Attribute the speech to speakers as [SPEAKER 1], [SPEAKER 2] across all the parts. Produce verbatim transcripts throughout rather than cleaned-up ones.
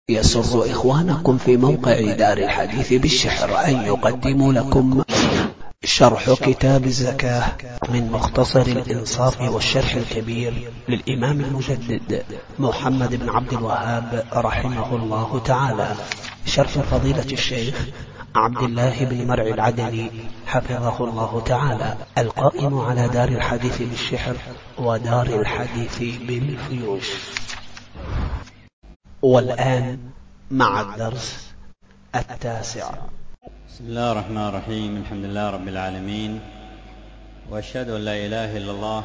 [SPEAKER 1] يسر إخوانكم في موقع دار الحديث بالشحر أن يقدموا لكم شرح كتاب الزكاة من مختصر الإنصاف والشرح الكبير للإمام المجدد محمد بن عبد الوهاب رحمه الله تعالى، شرح فضيلة الشيخ عبد الله بن مرعي العدني حفظه الله تعالى، القائم على دار الحديث بالشحر ودار الحديث بالفيوش. والآن مع الدرس التاسع.
[SPEAKER 2] بسم الله الرحمن الرحيم. الحمد لله رب العالمين، وأشهد أن لا إله إلا الله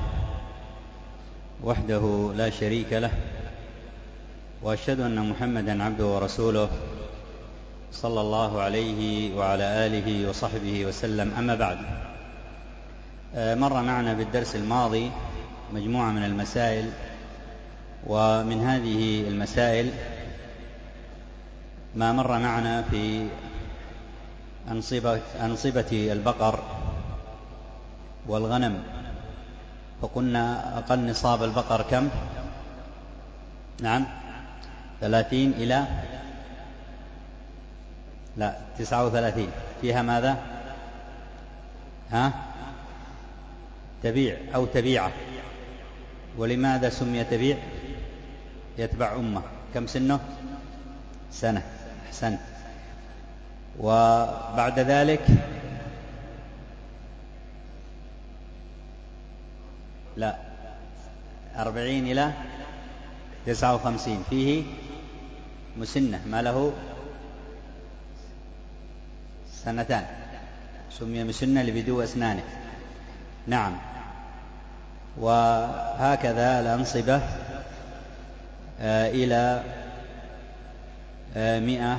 [SPEAKER 2] وحده لا شريك له، وأشهد أن محمدا عبده ورسوله صلى الله عليه وعلى آله وصحبه وسلم. أما بعد، مر معنا بالدرس الماضي مجموعة من المسائل، ومن هذه المسائل ما مر معنا في أنصبة, أنصبة البقر والغنم، فقلنا أقل نصاب البقر كم؟ نعم ثلاثين إلى لا تسعة وثلاثين. فيها ماذا؟ ها؟ تبيع أو تبيعة. ولماذا سمي تبيع؟ يتبع أمه. كم سنه؟ سنة. أحسنت. وبعد ذلك لا أربعين إلى تسعة وخمسين فيه مسنة ما له سنتان، سمي مسنة لبدو أسنانه. نعم. وهكذا الأنصبة آه إلى آه مئة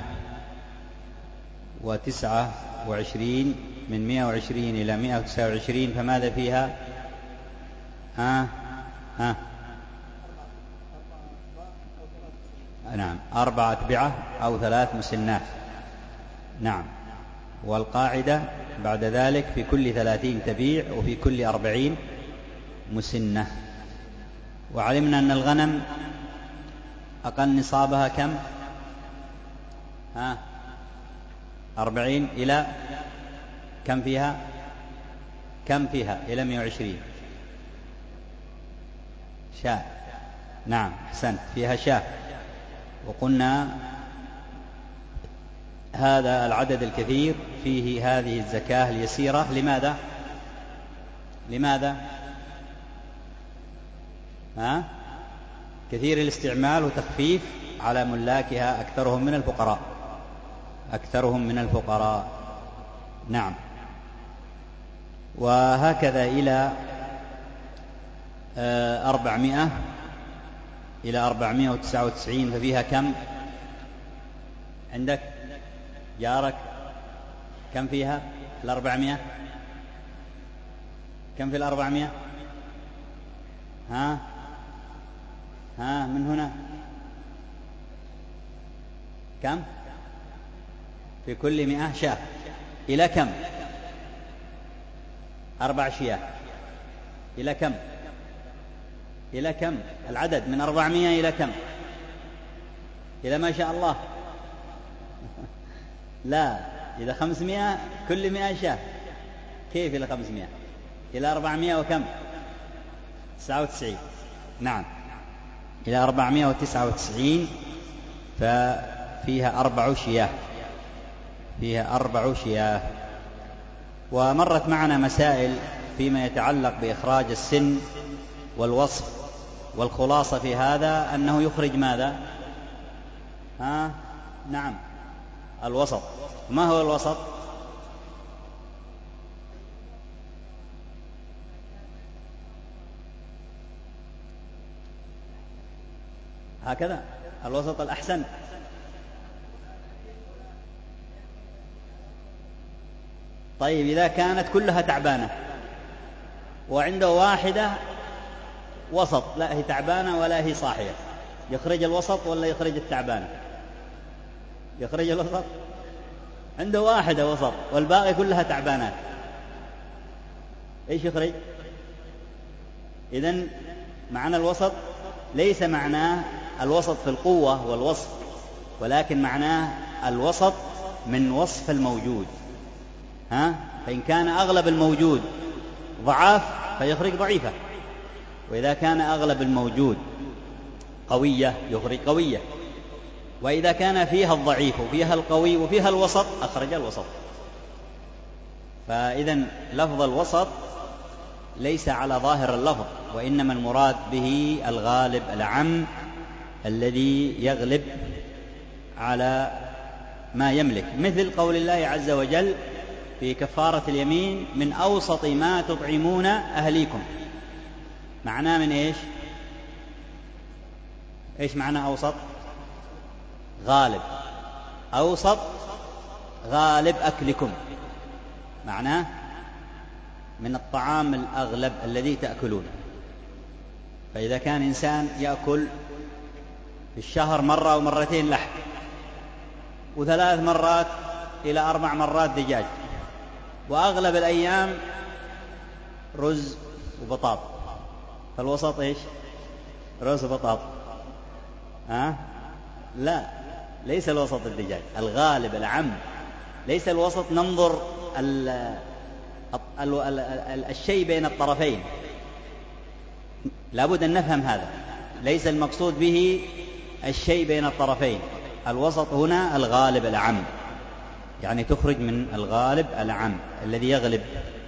[SPEAKER 2] وتسعة وعشرين، من مئة وعشرين إلى مئة وتسعة وعشرين، فماذا فيها؟ ها ها نعم أربعة أتبعة أو ثلاث مسنات. نعم. والقاعدة بعد ذلك في كل ثلاثين تبيع، وفي كل أربعين مسنة. وعلمنا أن الغنم أقل نصابها كم؟ ها أربعين إلى كم فيها؟ كم فيها؟ إلى مئة وعشرين شاة. نعم أحسنت، فيها شاة. وقلنا هذا العدد الكثير فيه هذه الزكاة اليسيرة. لماذا؟ لماذا؟ ها؟ كثير الاستعمال وتخفيف على ملاكها، أكثرهم من الفقراء، أكثرهم من الفقراء. نعم. وهكذا إلى أربعمائة إلى أربعمائة وتسعة وتسعين، ففيها كم؟ عندك جارك كم فيها؟ الأربعمائة كم في الأربعمائة؟ ها ها من هنا كم؟ في كل مئة شاة. إلى كم؟ أربع شياه. إلى كم؟ إلى كم العدد؟ من أربعمائة إلى كم؟ إلى ما شاء الله. لا، إلى خمسمائة. كل مئة شاة. كيف إلى خمسمائة؟ إلى أربعمائة وكم؟ تسعة وتسعين. نعم، إلى أربعمائة وتسعة وتسعين، ففيها أربع شياه، فيها أربع شياه. ومرت معنا مسائل فيما يتعلق بإخراج السن والوصف، والخلاصة في هذا أنه يخرج ماذا؟ ها؟ نعم، الوسط. ما هو الوسط؟ هكذا الوسط الأحسن. طيب، إذا كانت كلها تعبانة وعنده واحدة وسط، لا هي تعبانة ولا هي صاحية، يخرج الوسط ولا يخرج التعبانة؟ يخرج الوسط. عنده واحدة وسط والباقي كلها تعبانات، ايش يخرج؟ إذن معنى الوسط ليس معناه الوسط في القوة والوصف ولكن معناه الوسط من وصف الموجود. ها؟ فإن كان أغلب الموجود ضعاف فيخرج ضعيفة، وإذا كان أغلب الموجود قوية يخرج قوية، وإذا كان فيها الضعيف وفيها القوي وفيها الوسط أخرج الوسط. فإذن لفظ الوسط ليس على ظاهر اللفظ، وإنما المراد به الغالب العام الذي يغلب على ما يملك، مثل قول الله عز وجل في كفارة اليمين: من أوسط ما تطعمون أهليكم. معناه من إيش؟ إيش معنى أوسط؟ غالب. أوسط غالب أكلكم، معناه من الطعام الأغلب الذي تأكلونه. فإذا كان إنسان يأكل في الشهر مرة أو مرتين لحم، وثلاث مرات إلى أربع مرات دجاج، وأغلب الأيام رز وبطاط، فالوسط إيش؟ رز وبطاط. ها؟ لا، ليس الوسط الدجاج، الغالب العام. ليس الوسط ننظر ال ال ال ال الشيء بين الطرفين، لابد أن نفهم هذا. ليس المقصود به الشيء بين الطرفين، الوسط هنا الغالب العام، يعني تخرج من الغالب العام الذي يغلب.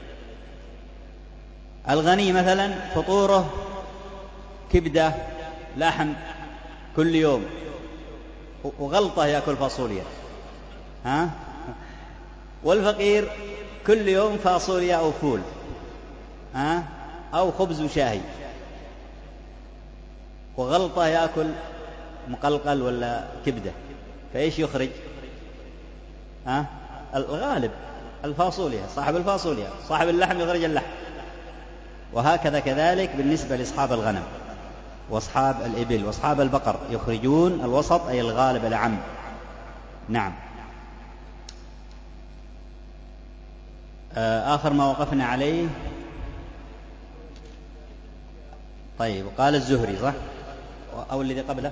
[SPEAKER 2] الغني مثلا فطوره كبدة لحم كل يوم، وغلطة يأكل فاصوليا. ها؟ والفقير كل يوم فاصوليا أو فول، ها؟ أو خبز وشاهي، وغلطة يأكل مقلقل ولا كبدة. فإيش يخرج؟ ها؟ الغالب الفاصوليا، صاحب الفاصوليا. صاحب اللحم يخرج اللحم. وهكذا كذلك بالنسبة لأصحاب الغنم وأصحاب الإبل وأصحاب البقر، يخرجون الوسط أي الغالب العام. نعم. آخر ما وقفنا عليه، طيب، قال الزهري صح أو الذي قبله؟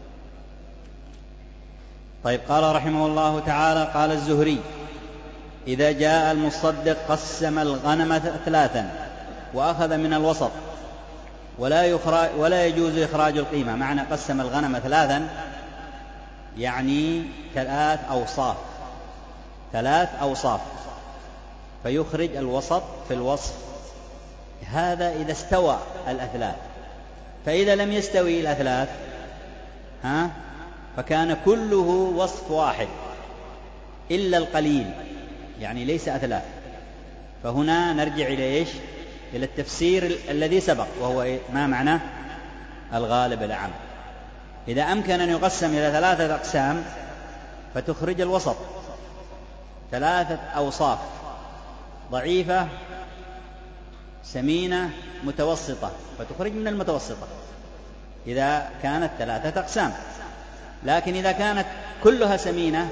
[SPEAKER 2] طيب، قال رحمه الله تعالى: قال الزهري: إذا جاء المصدق قسم الغنم ثلاثا وأخذ من الوسط، ولا, يخرج ولا يجوز إخراج القيمة. معنى قسم الغنم ثلاثا يعني ثلاث أوصاف، ثلاث أوصاف، فيخرج الوسط في الوصف. هذا إذا استوى الأثلاث. فإذا لم يستوي الأثلاث ها فكان كله وصف واحد إلا القليل، يعني ليس أثلاث. فهنا نرجع إلى إيش؟ إلى التفسير الذي سبق، وهو ما معناه الغالب العام. إذا أمكن أن يقسم إلى ثلاثة أقسام فتخرج الوسط، ثلاثة أوصاف: ضعيفة، سمينة، متوسطة، فتخرج من المتوسطة إذا كانت ثلاثة أقسام. لكن إذا كانت كلها سمينة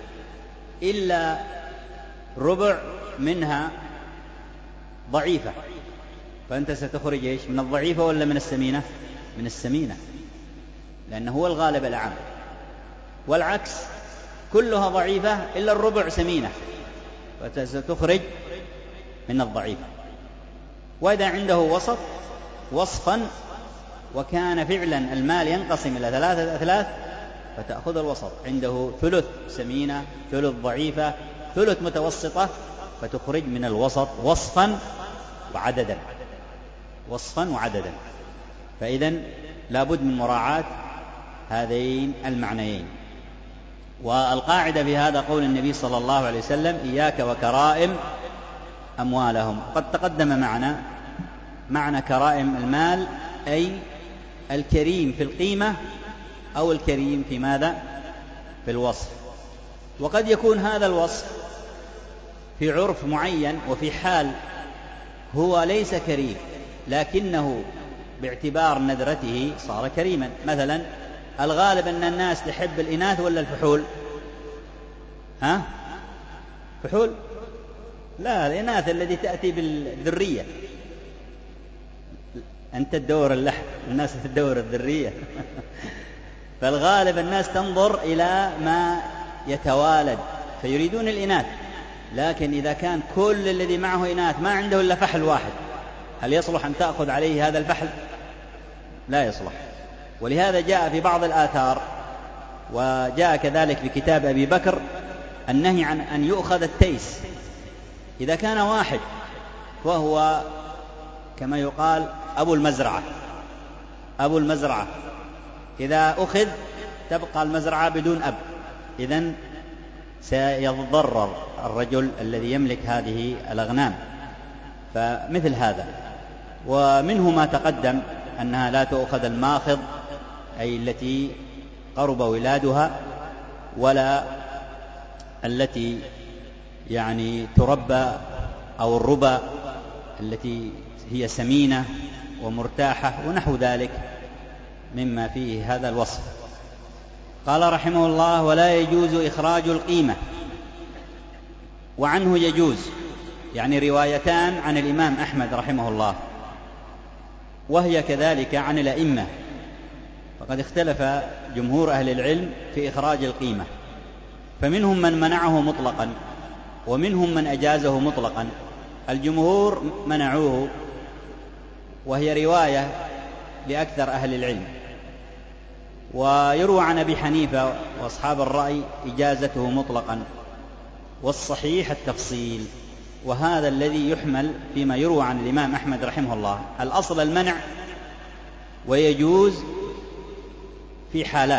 [SPEAKER 2] إلا ربع منها ضعيفة، فأنت ستخرج إيش؟ من الضعيفة ولا من السمينة؟ من السمينة، لأنه هو الغالب العام. والعكس، كلها ضعيفة إلا الربع سمينة، فستخرج من الضعيفة. وإذا عنده وسط وصفا وكان فعلا المال ينقسم إلى ثلاثة أثلاث فتأخذ الوسط، عنده ثلث سمينة، ثلث ضعيفة، ثلث متوسطة، فتخرج من الوسط وصفا وعددا، وصفا وعددا. فإذن لابد من مراعاة هذين المعنيين. والقاعدة في هذا قول النبي صلى الله عليه وسلم: إياك وكرائم أموالهم. قد تقدم معنا معنى كرائم المال، أي الكريم في القيمة أو الكريم في ماذا؟ في الوصف. وقد يكون هذا الوصف في عرف معين وفي حال هو ليس كريم، لكنه باعتبار نذرته صار كريما. مثلا الغالب أن الناس تحب الإناث ولا الفحول؟ ها؟ فحول؟ لا، الإناث التي تأتي بالذرية. أنت تدور اللحم، الناس تدور الذرية. فالغالب الناس تنظر إلى ما يتوالد فيريدون الإناث، لكن إذا كان كل الذي معه إناث ما عنده إلا فحل واحد، هل يصلح أن تأخذ عليه هذا الفحل؟ لا يصلح. ولهذا جاء في بعض الآثار، وجاء كذلك في كتاب أبي بكر، النهي عن أن يؤخذ التيس إذا كان واحد، وهو كما يقال أبو المزرعة. أبو المزرعة إذا أخذ تبقى المزرعة بدون أب، إذن سيضرر الرجل الذي يملك هذه الأغنام. فمثل هذا. ومنه ما تقدم أنها لا تؤخذ الماخض، أي التي قرب ولادها، ولا التي يعني تربى، أو الربا التي هي سمينة ومرتاحة ونحو ذلك مما فيه هذا الوصف. قال رحمه الله: ولا يجوز إخراج القيمة. وعنه يجوز، يعني روايتان عن الإمام أحمد رحمه الله، وهي كذلك عن الأئمة. فقد اختلف جمهور أهل العلم في إخراج القيمة، فمنهم من منعه مطلقا ومنهم من أجازه مطلقا. الجمهور منعوه، وهي رواية لأكثر أهل العلم. ويروى عن أبي حنيفة وأصحاب الرأي إجازته مطلقا، والصحيح التفصيل، وهذا الذي يحمل فيما يروى عن الإمام أحمد رحمه الله. الأصل المنع، ويجوز في حالات.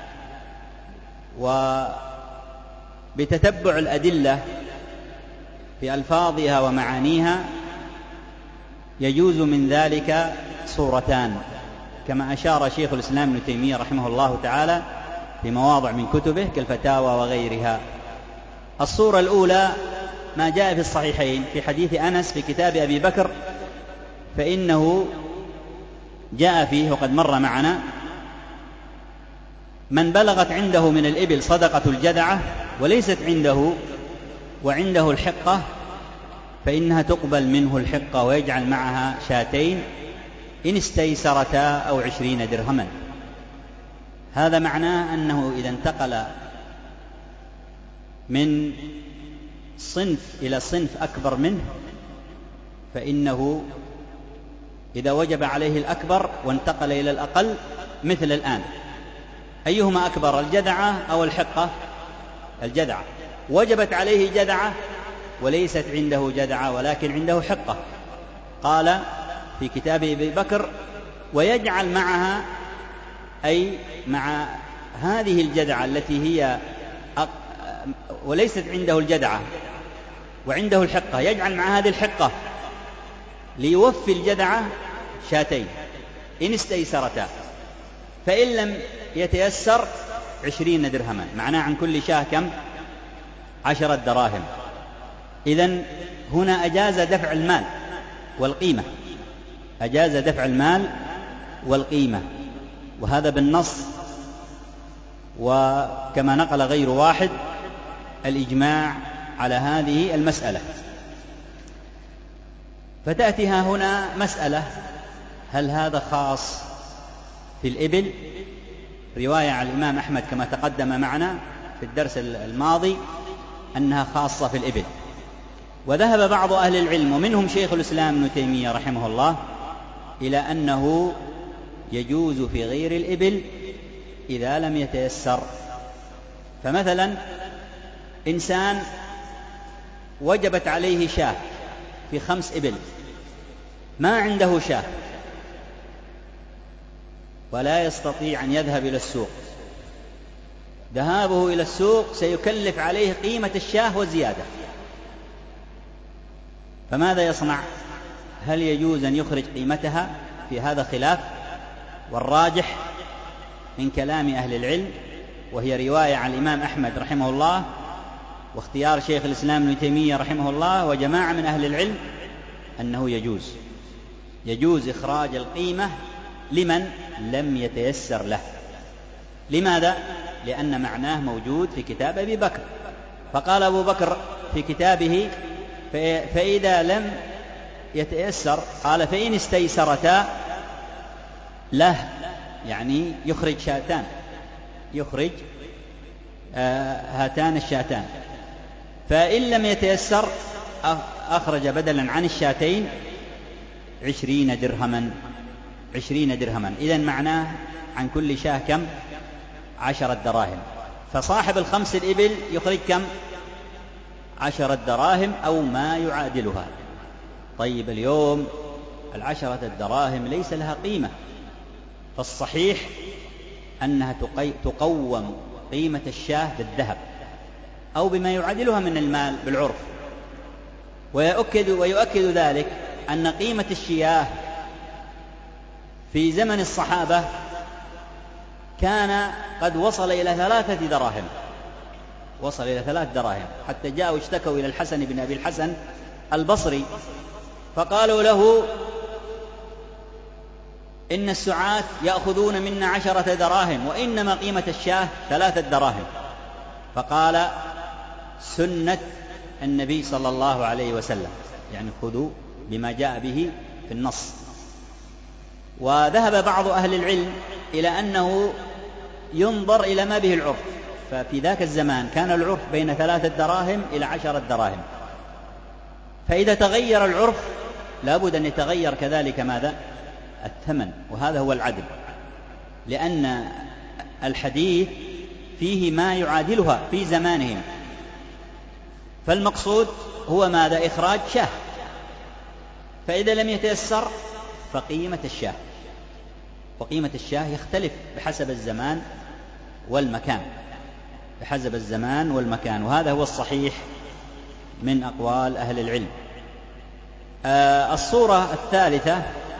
[SPEAKER 2] وبتتبع الأدلة في ألفاظها ومعانيها يجوز من ذلك صورتان، كما أشار شيخ الإسلام ابن تيمية رحمه الله تعالى في مواضع من كتبه كالفتاوى وغيرها. الصورة الأولى ما جاء في الصحيحين في حديث أنس في كتاب أبي بكر، فإنه جاء فيه وقد مر معنا: من بلغت عنده من الإبل صدقة الجذعة وليست عنده وعنده الحقة فإنها تقبل منه الحقة ويجعل معها شاتين إن استيسرتا أو عشرين درهما. هذا معناه أنه إذا انتقل من صنف إلى صنف أكبر منه، فإنه إذا وجب عليه الأكبر وانتقل إلى الأقل، مثل الآن أيهما أكبر، الجذعة أو الحقة؟ الجذعة. وجبت عليه جذعة وليست عنده جذعة ولكن عنده حقة. قال في كتاب أبي بكر: ويجعل معها، أي مع هذه الجذعة التي هي أق... وليست عنده الجذعة وعنده الحقة، يجعل مع هذه الحقة ليوفي الجذعة شاتين إن استيسرتا، فإن لم يتيسر عشرين درهما، معناه عن كل شاه كم؟ عشرة دراهم. إذن هنا أجاز دفع المال والقيمة، أجاز دفع المال والقيمة، وهذا بالنص، وكما نقل غير واحد الإجماع على هذه المسألة. فتأتي هنا مسألة: هل هذا خاص في الإبل؟ رواية عن الإمام أحمد كما تقدم معنا في الدرس الماضي أنها خاصة في الإبل. وذهب بعض أهل العلم ومنهم شيخ الإسلام ابن تيمية رحمه الله إلى أنه يجوز في غير الإبل إذا لم يتيسر. فمثلا إنسان وجبت عليه شاة في خمس إبل، ما عنده شاة ولا يستطيع أن يذهب إلى السوق، ذهابه إلى السوق سيكلف عليه قيمة الشاة وزيادة، فماذا يصنع؟ هل يجوز أن يخرج قيمتها؟ في هذا خلاف، والراجح من كلام أهل العلم، وهي رواية عن الإمام أحمد رحمه الله واختيار شيخ الإسلام ابن تيمية رحمه الله وجماعة من أهل العلم، أنه يجوز يجوز إخراج القيمة لمن لم يتيسر له. لماذا؟ لأن معناه موجود في كتاب أبي بكر. فقال أبو بكر في كتابه: فإذا لم يتيسر، قال: فإن استيسرتا له، يعني يخرج شاتان، يخرج هاتان الشاتان. فإن لم يتيسر أخرج بدلا عن الشاتين عشرين درهما عشرين درهما. إذن معناه عن كل شاه كم؟ عشرة دراهم. فصاحب الخمس الإبل يخرج كم؟ عشرة دراهم أو ما يعادلها. طيب اليوم العشرة الدراهم ليس لها قيمة، فالصحيح أنها تقوم قيمة الشاه بالذهب أو بما يعادلها من المال بالعرف. ويؤكد, ويؤكد ذلك أن قيمة الشياه في زمن الصحابة كان قد وصل إلى ثلاثة دراهم وصل إلى ثلاث دراهم حتى جاءوا اشتكوا إلى الحسن بن أبي الحسن البصري فقالوا له إن السعاة يأخذون منا عشرة دراهم وإنما قيمة الشاه ثلاثة دراهم. فقال سنة النبي صلى الله عليه وسلم، يعني خذوا بما جاء به في النص. وذهب بعض أهل العلم إلى أنه ينظر إلى ما به العرف، ففي ذاك الزمان كان العرف بين ثلاثة دراهم إلى عشرة دراهم، فإذا تغير العرف لابد أن يتغير كذلك ماذا؟ الثمن، وهذا هو العدل، لأن الحديث فيه ما يعادلها في زمانهم. فالمقصود هو ماذا؟ إخراج شاه. فإذا لم يتيسر فقيمة الشاه، وقيمة الشاه يختلف بحسب الزمان والمكان بحسب الزمان والمكان وهذا هو الصحيح من أقوال أهل العلم. آه الصورة الثالثة: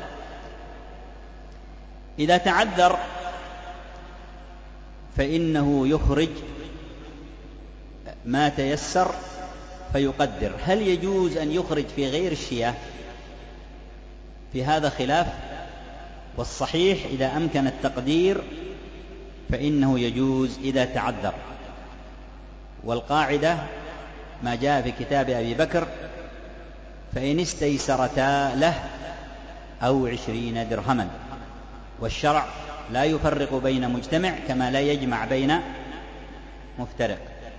[SPEAKER 2] إذا تعذر فإنه يخرج ما تيسر فيقدر. هل يجوز أن يخرج في غير الشياه؟ في هذا خلاف، والصحيح إذا أمكن التقدير فإنه يجوز إذا تعذر. والقاعدة ما جاء في كتاب أبي بكر: فإن استيسرتا له أو عشرين درهما. والشرع لا يفرق بين مجتمع كما لا يجمع بين مفترق،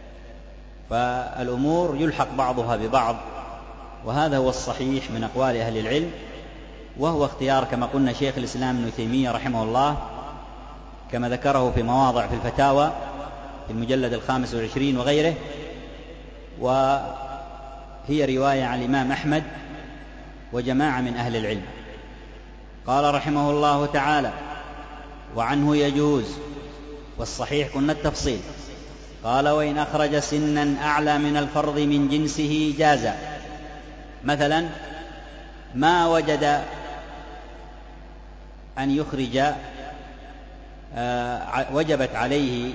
[SPEAKER 2] فالأمور يلحق بعضها ببعض، وهذا هو الصحيح من أقوال أهل العلم، وهو اختيار كما قلنا شيخ الإسلام ابن تيمية رحمه الله، كما ذكره في مواضع في الفتاوى في المجلد الخامس والعشرين وغيره، وهي رواية عن الإمام أحمد وجماعة من أهل العلم. قال رحمه الله تعالى: وعنه يجوز. والصحيح قلنا التفصيل. قال: وإن أخرج سنا أعلى من الفرض من جنسه جاز. مثلا ما وجد أن يخرج آه وجبت عليه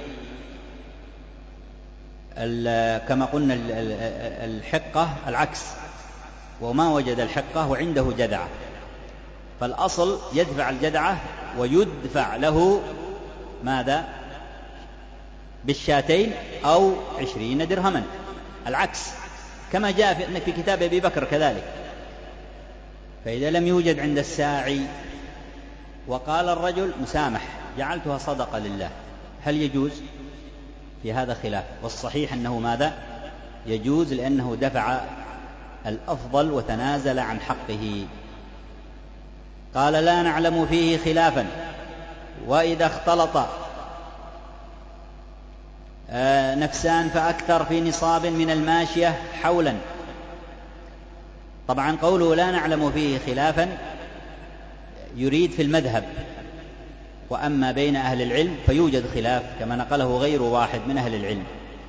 [SPEAKER 2] كما قلنا الحقة العكس، وما وجد الحقة وعنده جدعة، فالأصل يدفع الجدعة ويدفع له ماذا؟ بالشاتين أو عشرين درهما، العكس كما جاء في كتاب أبي بكر كذلك. فإذا لم يوجد عند الساعي وقال الرجل مسامح جعلتها صدقة لله، هل يجوز؟ في هذا خلاف، والصحيح أنه ماذا؟ يجوز، لأنه دفع الأفضل وتنازل عن حقه. قال: لا نعلم فيه خلافا. وإذا اختلط نفسان فأكثر في نصاب من الماشية حولا. طبعا قوله لا نعلم فيه خلافا يريد في المذهب، وأما بين أهل العلم فيوجد خلاف كما نقله غير واحد من أهل العلم.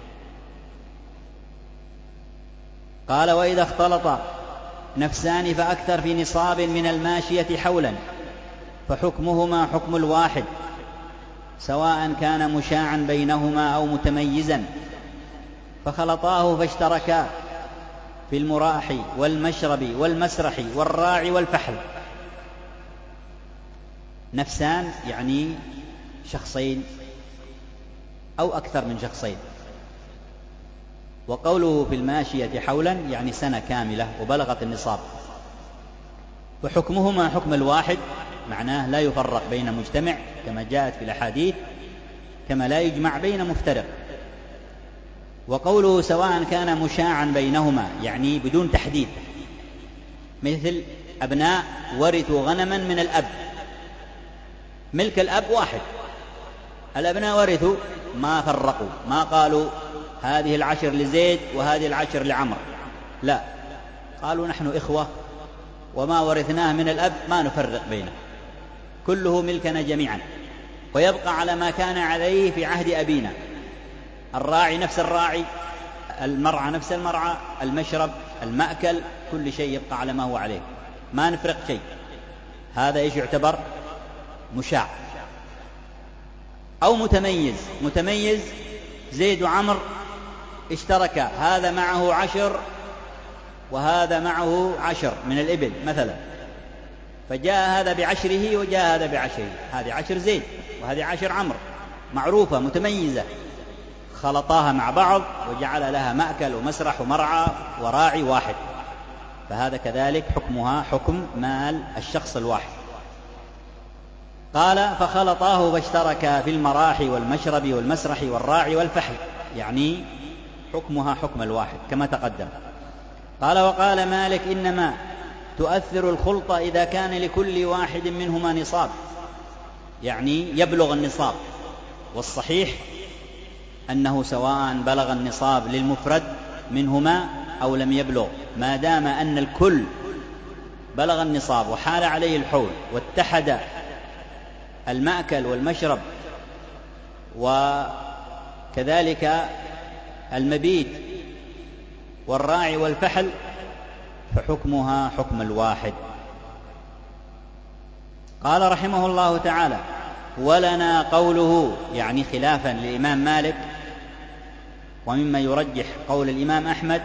[SPEAKER 2] قال: وإذا اختلط نفسان فأكثر في نصاب من الماشية حولا فحكمهما حكم الواحد سواء كان مشاعا بينهما أو متميزا، فخلطاه فاشتركا في المراح والمشرب والمسرح والراع والفحل. نفسان يعني شخصين أو أكثر من شخصين. وقوله في الماشية حولا يعني سنة كاملة وبلغت النصاب. وحكمهما حكم الواحد، معناه لا يفرق بين مجتمع كما جاءت في الأحاديث كما لا يجمع بين مفترق. وقوله سواء كان مشاعا بينهما يعني بدون تحديد، مثل أبناء ورثوا غنما من الأب، ملك الأب واحد، الأبناء ورثوا ما فرقوا، ما قالوا هذه العشر لزيد وهذه العشر لعمر، لا، قالوا نحن إخوة وما ورثناه من الأب ما نفرق بينه، كله ملكنا جميعا، ويبقى على ما كان عليه في عهد أبينا، الراعي نفس الراعي، المرعى نفس المرعى، المشرب، المأكل، كل شيء يبقى على ما هو عليه، ما نفرق شيء. هذا إيش يعتبر؟ مشاع. أو متميز، متميز زيد وعمر اشتركا، هذا معه عشر وهذا معه عشر من الإبل مثلا، فجاء هذا بعشره وجاء هذا بعشره، هذه عشر زيد وهذه عشر عمر، معروفة متميزة، خلطاها مع بعض وجعل لها مأكل ومسرح ومرعى وراعي واحد، فهذا كذلك حكمها حكم مال الشخص الواحد. قال فخلطاه فاشتركا في المراحي والمشرب والمسرح والراعي والفحل، يعني حكمها حكم الواحد كما تقدم. قال وقال مالك إنما تؤثر الخلطة إذا كان لكل واحد منهما نصاب، يعني يبلغ النصاب، والصحيح أنه سواء بلغ النصاب للمفرد منهما أو لم يبلغ، ما دام أن الكل بلغ النصاب وحال عليه الحول واتحد المأكل والمشرب وكذلك المبيت والراعي والفحل، فحكمها حكم الواحد. قال رحمه الله تعالى ولنا قوله، يعني خلافا للإمام مالك، ومما يرجح قول الإمام أحمد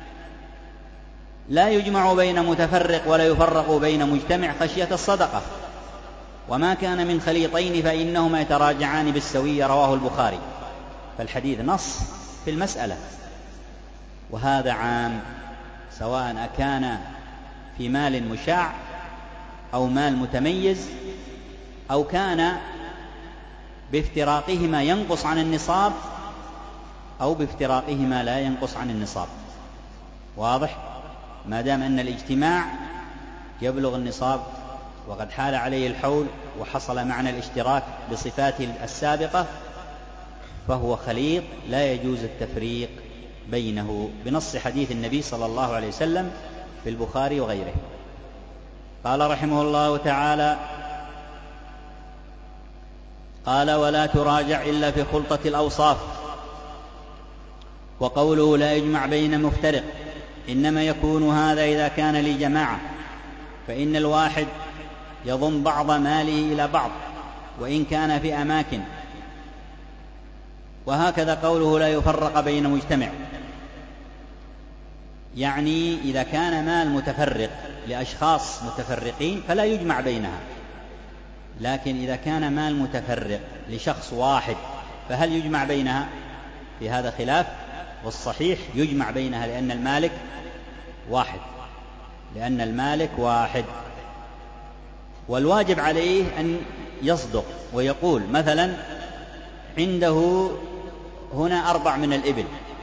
[SPEAKER 2] لا يجمع بين متفرق ولا يفرق بين مجتمع خشية الصدقة، وما كان من خليطين فإنهما يتراجعان بالسوية، رواه البخاري. فالحديث نص في المسألة، وهذا عام سواء كان في مال مشاع أو مال متميز، أو كان بافتراقهما ينقص عن النصاب أو بافتراقهما لا ينقص عن النصاب، واضح؟ ما دام أن الاجتماع يبلغ النصاب وقد حال عليه الحول وحصل معنى الاشتراك بصفاته السابقة، فهو خليط لا يجوز التفريق بينه بنص حديث النبي صلى الله عليه وسلم في البخاري وغيره. قال رحمه الله تعالى قال ولا تراجع إلا في خلطة الأوصاف. وقوله لا يجمع بين مفترق إنما يكون هذا إذا كان لجماعة، فإن الواحد يضم بعض ماله إلى بعض وإن كان في أماكن. وهكذا قوله لا يفرق بين مجتمع، يعني إذا كان مال متفرق لأشخاص متفرقين فلا يجمع بينها، لكن إذا كان مال متفرق لشخص واحد فهل يجمع بينها؟ في هذا خلاف، والصحيح يجمع بينها لأن المالك واحد، لأن المالك واحد. والواجب عليه أن يصدق ويقول مثلا عنده هنا أربع من الإبل،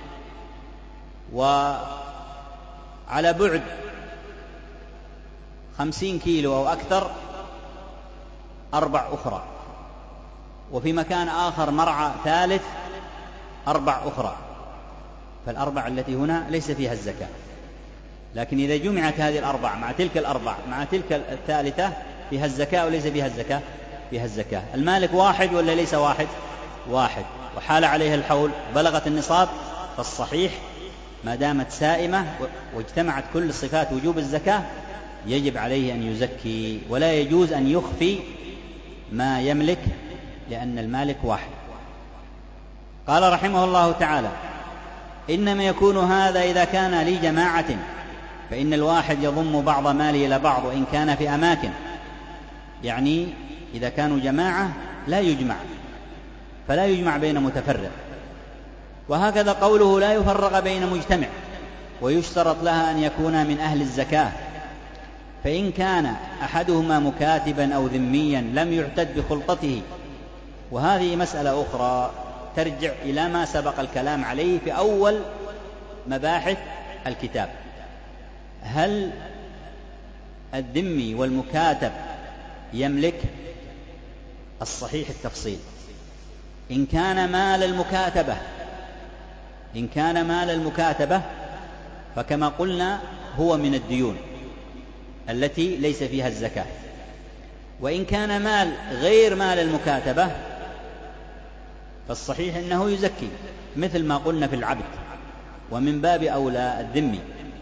[SPEAKER 2] وعلى بعد خمسين كيلو أو أكثر أربع أخرى، وفي مكان آخر مرعى ثالث أربع أخرى، فالأربع التي هنا ليس فيها الزكاة. لكن إذا جمعت هذه الأربع مع تلك الأربع مع تلك الثالثة فيها الزكاة وليس فيها الزكاة، فيها الزكاة. المالك واحد ولا ليس واحد؟ واحد، وحال عليها الحول بلغت النصاب، فالصحيح ما دامت سائمة واجتمعت كل صفات وجوب الزكاة يجب عليه أن يزكي، ولا يجوز أن يخفي ما يملك لأن المالك واحد. قال رحمه الله تعالى إنما يكون هذا إذا كان لي جماعة، فإن الواحد يضم بعض ماله إلى بعض وإن كان في أماكن، يعني إذا كانوا جماعة لا يجمع، فلا يجمع بين متفرق. وهكذا قوله لا يفرق بين مجتمع، ويشترط لها أن يكون من أهل الزكاة، فإن كان أحدهما مكاتبا أو ذميا لم يعتد بخلطته وهذه مسألة أخرى ترجع إلى ما سبق الكلام عليه في أول مباحث الكتاب. هل الذمي والمكاتب يملك؟ الصحيح التفصيل. إن كان مال المكاتبة إن كان مال المكاتبة فكما قلنا هو من الديون التي ليس فيها الزكاة. وإن كان مال غير مال المكاتبة فالصحيح أنه يزكي، مثل ما قلنا في العبد، ومن باب أولى الذمي.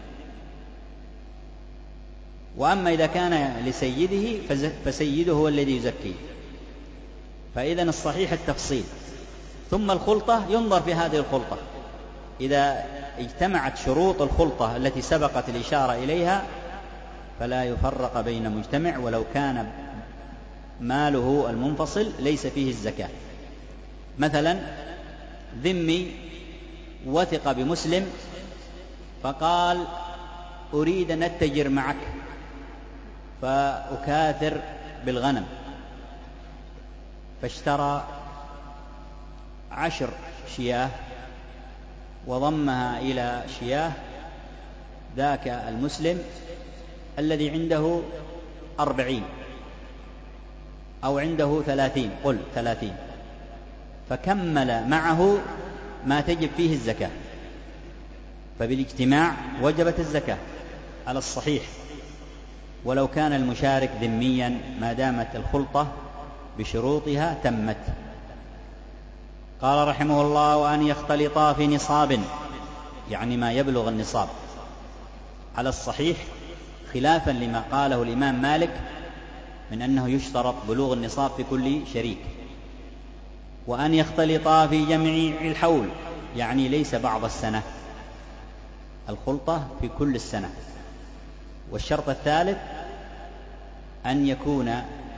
[SPEAKER 2] وأما إذا كان لسيده فسيده هو الذي يزكي. فإذن الصحيح التفصيل. ثم الخلطة ينظر في هذه الخلطة، إذا اجتمعت شروط الخلطة التي سبقت الإشارة إليها فلا يفرق بين مجتمع ولو كان ماله المنفصل ليس فيه الزكاة. مثلا ذمي وثق بمسلم فقال أريد أن أتجر معك فأكاثر بالغنم، فاشترى عشر شياه وضمها إلى شياه ذاك المسلم الذي عنده أربعين أو عنده ثلاثين، قل ثلاثين، فكمل معه ما تجب فيه الزكاة، فبالاجتماع وجبت الزكاة على الصحيح ولو كان المشارك ذميا ما دامت الخلطة بشروطها تمت. قال رحمه الله: وأن يختلطا في نصاب، يعني ما يبلغ النصاب، على الصحيح خلافا لما قاله الإمام مالك من أنه يشترط بلوغ النصاب في كل شريك. وأن يختلطا في جميع الحول، يعني ليس بعض السنة، الخلطة في كل السنة. والشرط الثالث أن يكون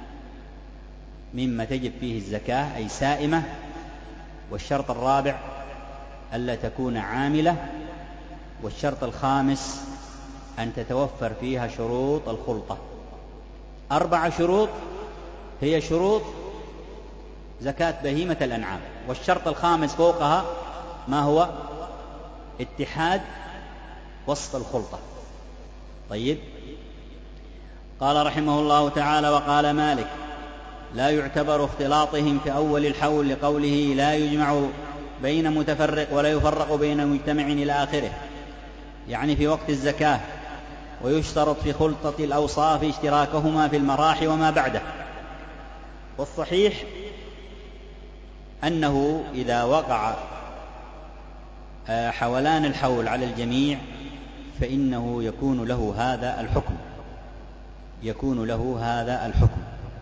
[SPEAKER 2] مما تجب فيه الزكاة أي سائمة. والشرط الرابع ألا تكون عاملة. والشرط الخامس أن تتوفر فيها شروط الخلطة. أربع شروط هي شروط زكاة بهيمة الأنعام. والشرط الخامس فوقها ما هو؟ اتحاد وسط الخلطة. طيب، قال رحمه الله تعالى: وقال مالك: لا يعتبر اختلاطهم في أول الحول، لقوله: لا يجمع بين متفرق ولا يفرق بين مجتمع إلى آخره، يعني في وقت الزكاة. ويشترط في خلطة الأوصاف اشتراكهما في المراح وما بعده. والصحيح أنه إذا وقع حولان الحول على الجميع فإنه يكون له هذا الحكم يكون له هذا الحكم.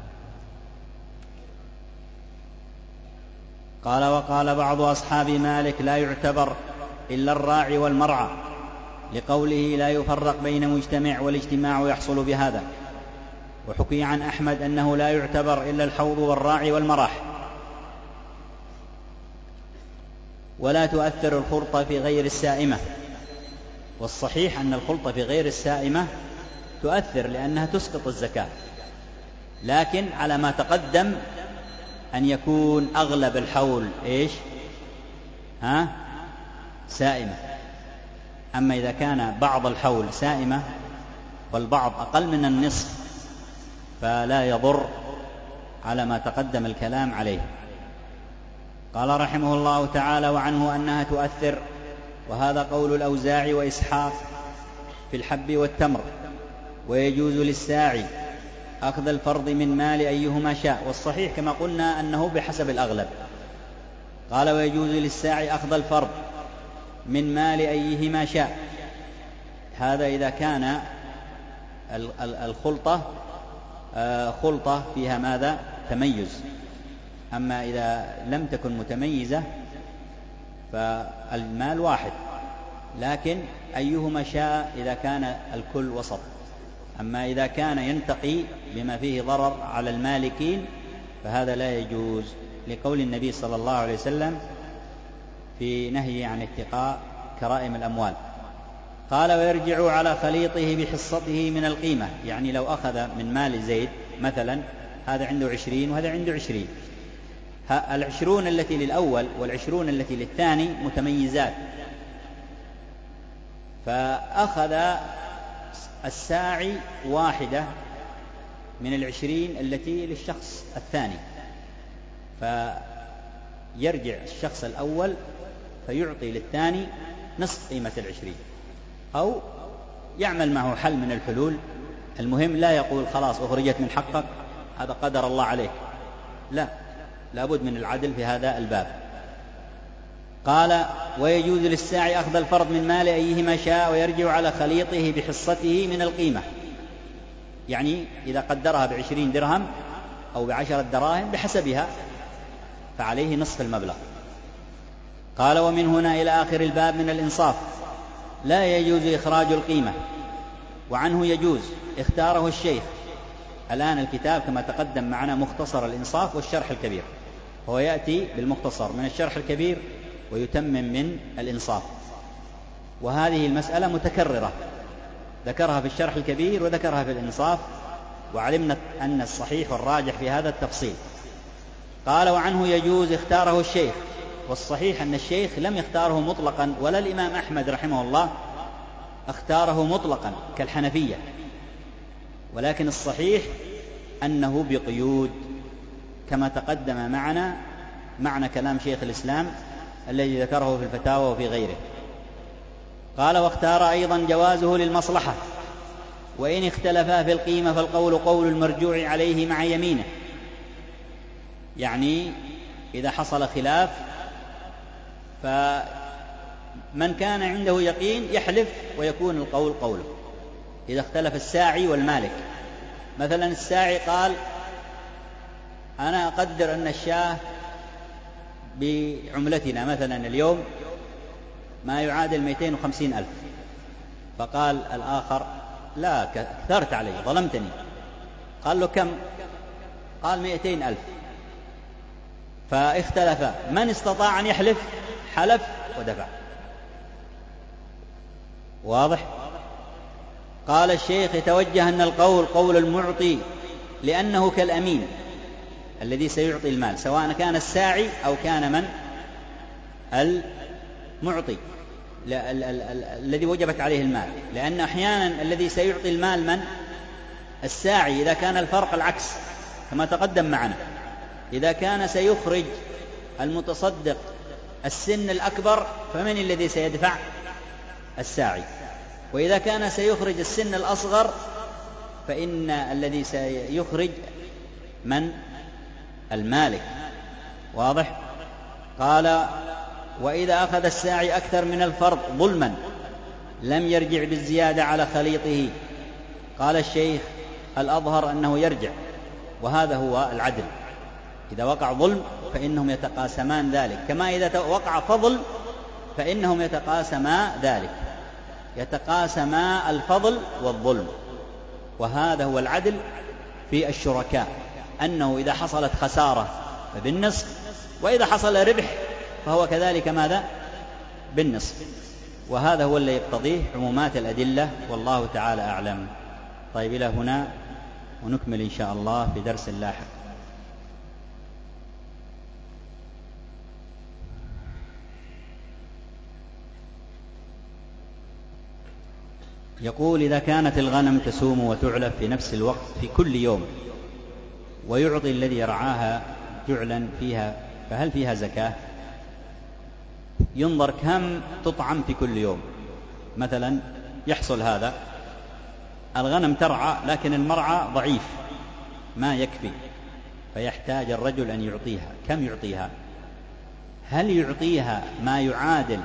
[SPEAKER 2] قال: وقال بعض أصحاب مالك: لا يعتبر إلا الراعي والمرعى، لقوله: لا يفرق بين مجتمع والاجتماع يحصل بهذا. وحكي عن أحمد أنه لا يعتبر إلا الحوض والراعي والمراح. ولا تؤثر الخلطة في غير السائمة. والصحيح أن الخلطة في غير السائمة تؤثر لأنها تسقط الزكاة، لكن على ما تقدم أن يكون أغلب الحول إيش؟ ها؟ سائمة. أما إذا كان بعض الحول سائمة والبعض أقل من النصف فلا يضر على ما تقدم الكلام عليه. قال رحمه الله تعالى: وعنه أنها تؤثر، وهذا قول الأوزاعي وإسحاق في الحب والتمر. ويجوز للساعي أخذ الفرض من مال أيهما شاء. والصحيح كما قلنا أنه بحسب الأغلب. قال: ويجوز للساعي أخذ الفرض من مال أيهما شاء. هذا إذا كان الخلطة خلطة فيها ماذا؟ تميز. أما إذا لم تكن متميزة فالمال واحد، لكن أيهما شاء إذا كان الكل وسط. أما إذا كان ينتقي بما فيه ضرر على المالكين فهذا لا يجوز، لقول النبي صلى الله عليه وسلم في نهي عن اتقاء كرائم الأموال. قال: ويرجع على خليطه بحصته من القيمة. يعني لو أخذ من مال زيد مثلا، هذا عنده عشرين وهذا عنده عشرين، العشرون التي للأول والعشرون التي للثاني متميزات، فأخذ الساعي واحدة من العشرين التي للشخص الثاني، فيرجع الشخص الأول فيعطي للثاني نصف قيمة العشرين، أو يعمل معه حل من الحلول. المهم لا يقول خلاص أخرجت من حقك هذا قدر الله عليك، لا، لابد من العدل في هذا الباب. قال: ويجوز للساعي أخذ الفرض من مال أيهما شاء ويرجع على خليطه بحصته من القيمة، يعني إذا قدرها بعشرين درهم أو بعشرة دراهم بحسبها فعليه نصف المبلغ. قال: ومن هنا إلى آخر الباب من الإنصاف لا يجوز إخراج القيمة، وعنه يجوز، اختاره الشيخ. الآن الكتاب كما تقدم معنا مختصر الإنصاف والشرح الكبير، هو يأتي بالمختصر من الشرح الكبير ويتمم من الإنصاف، وهذه المسألة متكررة، ذكرها في الشرح الكبير وذكرها في الإنصاف، وعلمنا أن الصحيح والراجح في هذا التفصيل. قال: وعنه يجوز، اختاره الشيخ. والصحيح أن الشيخ لم يختاره مطلقا، ولا الإمام أحمد رحمه الله اختاره مطلقا كالحنفية، ولكن الصحيح أنه بقيود كما تقدم معنا معنى كلام شيخ الإسلام الذي ذكره في الفتاوى وفي غيره. قال: واختار أيضا جوازه للمصلحة، وإن اختلفا في القيمة فالقول قول المرجوع عليه مع يمينه، يعني إذا حصل خلاف فمن كان عنده يقين يحلف ويكون القول قوله. إذا اختلف الساعي والمالك، مثلا الساعي قال: أنا أقدر أن الشاة بعملتنا مثلا اليوم ما يعادل مئتين وخمسين ألف، فقال الآخر: لا، كثرت علي، ظلمتني. قال له: كم؟ قال: مئتين ألف. فاختلف، من استطاع أن يحلف حلف ودفع. واضح؟ قال الشيخ: يتوجه أن القول قول المعطي، لأنه كالأمين الذي سيعطي المال، سواء كان الساعي أو كان من المعطي الذي وجبت عليه المال، لأن أحيانا الذي سيعطي المال من الساعي، إذا كان الفرق العكس كما تقدم معنا، إذا كان سيخرج المتصدق السن الأكبر فمن الذي سيدفع؟ الساعي. وإذا كان سيخرج السن الأصغر فإن الذي سيخرج من المالك. واضح؟ قال: وإذا أخذ الساعي أكثر من الفرض ظلما لم يرجع بالزيادة على خليطه. قال الشيخ: الأظهر أنه يرجع، وهذا هو العدل. إذا وقع ظلم فإنهم يتقاسمان ذلك، كما إذا وقع فضل فإنهم يتقاسما ذلك، يتقاسما الفضل والظلم. وهذا هو العدل في الشركاء، أنه إذا حصلت خسارة فبالنصف، وإذا حصل ربح فهو كذلك ماذا؟ بالنصف. وهذا هو الذي يقتضيه عمومات الأدلة، والله تعالى أعلم. طيب، إلى هنا، ونكمل إن شاء الله في درس لاحق. يقول: إذا كانت الغنم تسوم وتعلف في نفس الوقت في كل يوم، ويعطي الذي رعاها جعلا فيها، فهل فيها زكاة؟ ينظر كم تطعم في كل يوم. مثلا يحصل هذا، الغنم ترعى لكن المرعى ضعيف ما يكفي، فيحتاج الرجل أن يعطيها. كم يعطيها؟ هل يعطيها ما يعادل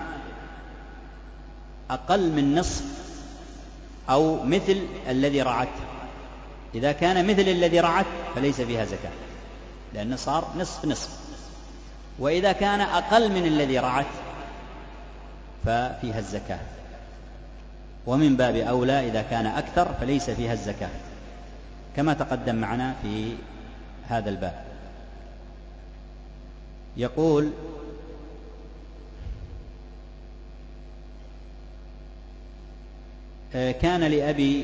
[SPEAKER 2] أقل من نصف أو مثل الذي رعت؟ إذا كان مثل الذي رعت فليس فيها زكاة، لأنه صار نصف نصف. وإذا كان أقل من الذي رعت ففيها الزكاة، ومن باب أولى إذا كان أكثر فليس فيها الزكاة، كما تقدم معنا في هذا الباب. يقول: كان لأبي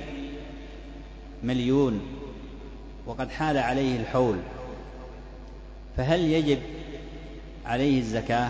[SPEAKER 2] مليون وقد حال عليه الحول، فهل يجب عليه الزكاة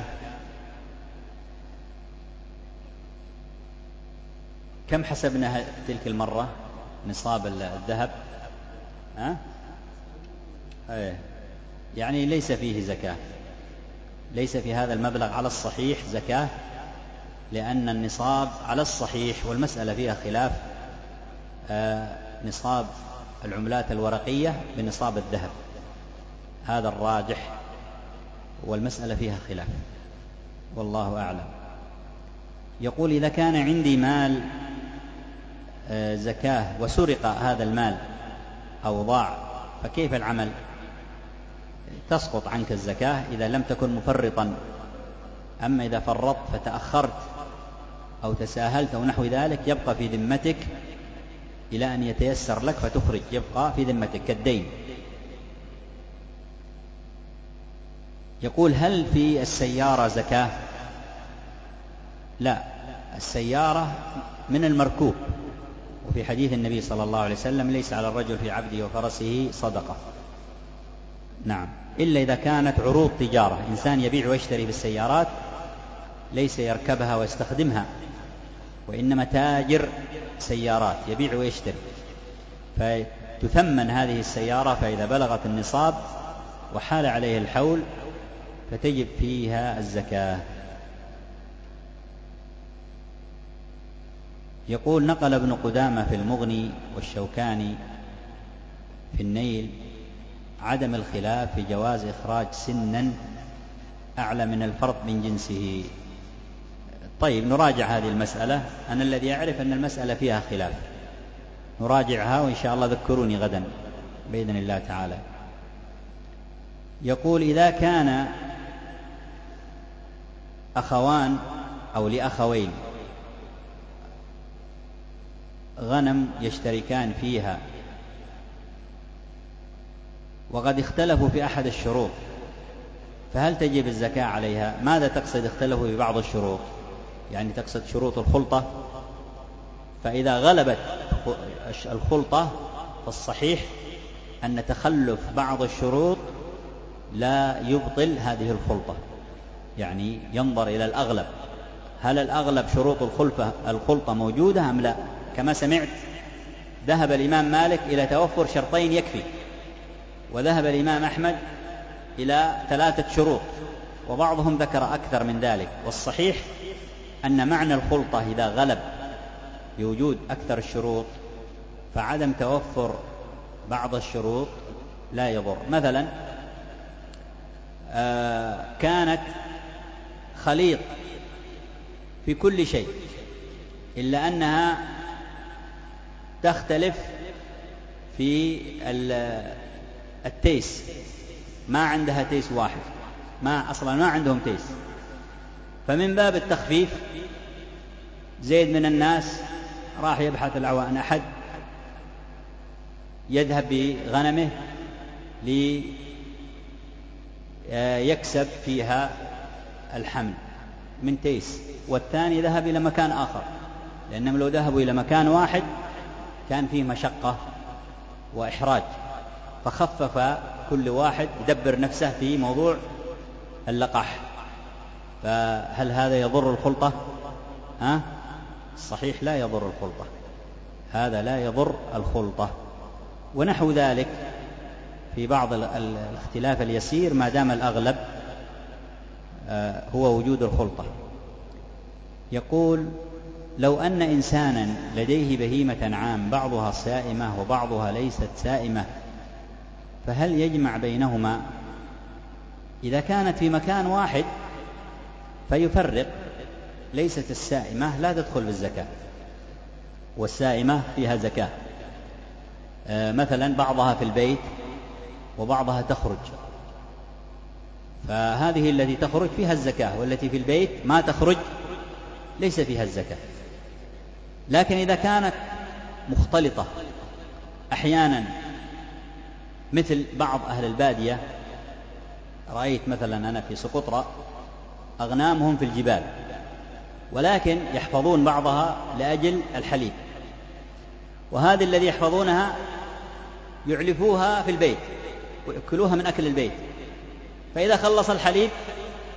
[SPEAKER 2] كم حسبنا تلك المرة نصاب الذهب؟ ها؟ أيه. يعني ليس فيه زكاة، ليس في هذا المبلغ على الصحيح زكاة، لأن النصاب على الصحيح، والمسألة فيها خلاف، آه نصاب العملات الورقية بنصاب الذهب، هذا الراجح، والمسألة فيها خلاف والله أعلم. يقول: إذا كان عندي مال آه زكاة وسرق هذا المال أو ضاع فكيف العمل؟ تسقط عنك الزكاة إذا لم تكن مفرطا، أما إذا فرطت فتأخرت أو تساهلت أو نحو ذلك يبقى في ذمتك إلى أن يتيسر لك فتخرج، يبقى في ذمتك كالدين. يقول: هل في السيارة زكاة؟ لا، السيارة من المركوب، وفي حديث النبي صلى الله عليه وسلم: ليس على الرجل في عبده وفرسه صدقة. نعم، إلا إذا كانت عروض تجارة، إنسان يبيع ويشتري بالسيارات، ليس يركبها ويستخدمها، وإنما تاجر سيارات يبيع ويشتري، فتثمن هذه السيارة، فإذا بلغت النصاب وحال عليه الحول فتجب فيها الزكاة. يقول: نقل ابن قدامة في المغني والشوكاني في النيل عدم الخلاف في جواز إخراج سنا أعلى من الفرض من جنسه. طيب، نراجع هذه المسألة. أنا الذي أعرف أن المسألة فيها خلاف، نراجعها وإن شاء الله ذكروني غدا بإذن الله تعالى. يقول: إذا كان أخوان أو لأخوين غنم يشتركان فيها وقد اختلفوا في أحد الشروط، فهل تجب الزكاة عليها؟ ماذا تقصد اختلفوا في بعض الشروط؟ يعني تقصد شروط الخلطة؟ فإذا غلبت الخلطة فالصحيح أن تخلف بعض الشروط لا يبطل هذه الخلطة، يعني ينظر إلى الأغلب، هل الأغلب شروط الخلطة الخلطة موجودة أم لا؟ كما سمعت ذهب الإمام مالك إلى توفر شرطين يكفي، وذهب الإمام أحمد إلى ثلاثة شروط، وبعضهم ذكر أكثر من ذلك. والصحيح أن معنى الخلطة إذا غلب بوجود أكثر الشروط فعدم توفر بعض الشروط لا يضر. مثلا آه كانت خليط في كل شيء إلا أنها تختلف في التيس، ما عندها تيس واحد، ما أصلا ما عندهم تيس، فمن باب التخفيف زيد من الناس راح يبحث العوان أحد يذهب بغنمه ليكسب فيها الحمل من تيس، والثاني ذهب إلى مكان آخر، لأنهم لو ذهبوا إلى مكان واحد كان فيه مشقة وإحراج، فخفف كل واحد يدبر نفسه في موضوع اللقاح. فهل هذا يضر الخلطة؟ ها؟ الصحيح لا يضر الخلطة، هذا لا يضر الخلطة. ونحو ذلك في بعض الاختلاف اليسير ما دام الأغلب هو وجود الخلطة. يقول: لو أن إنسانا لديه بهيمة عام بعضها سائمة وبعضها ليست سائمة فهل يجمع بينهما؟ إذا كانت في مكان واحد فيفرق، ليست السائمة لا تدخل بالزكاة، والسائمة فيها زكاة. آه مثلا بعضها في البيت وبعضها تخرج، فهذه التي تخرج فيها الزكاة، والتي في البيت ما تخرج ليس فيها الزكاة. لكن إذا كانت مختلطة أحيانا، مثل بعض أهل البادية، رأيت مثلا أنا في سقطرى أغنامهم في الجبال، ولكن يحفظون بعضها لأجل الحليب، وهذه الذي يحفظونها يعلفوها في البيت ويأكلوها من أكل البيت، فإذا خلص الحليب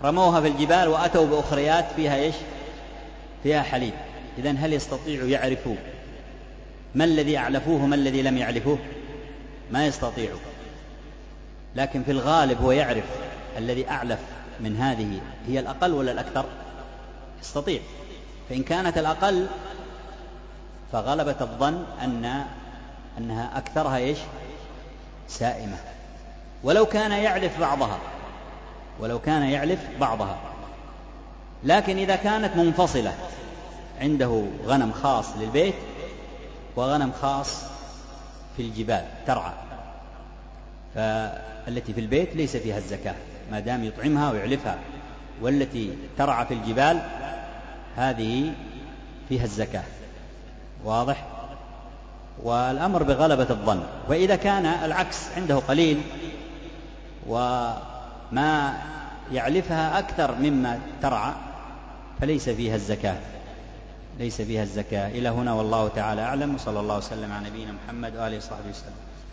[SPEAKER 2] رموها في الجبال وأتوا بأخريات فيها إيش؟ فيها حليب. إذن هل يستطيعوا يعرفوا ما الذي أعلفوه وما الذي لم يعلفوه؟ ما يستطيعوا. لكن في الغالب هو يعرف الذي أعلف من هذه هي الأقل ولا الأكثر، يستطيع. فإن كانت الأقل فغلبة الظن أن أنها أكثرها إيش؟ سائمة، ولو كان يعلف بعضها ولو كان يعلف بعضها. لكن إذا كانت منفصلة، عنده غنم خاص للبيت وغنم خاص في الجبال ترعى، فالتي في البيت ليس فيها الزكاة ما دام يطعمها ويعلفها، والتي ترعى في الجبال هذه فيها الزكاة. واضح؟ والأمر بغلبة الظن. وإذا كان العكس، عنده قليل وما يعلفها أكثر مما ترعى، فليس فيها الزكاة ليس فيها الزكاة. إلى هنا والله تعالى أعلم، وصلى الله وسلم على نبينا محمد وآله وصحبه وسلم.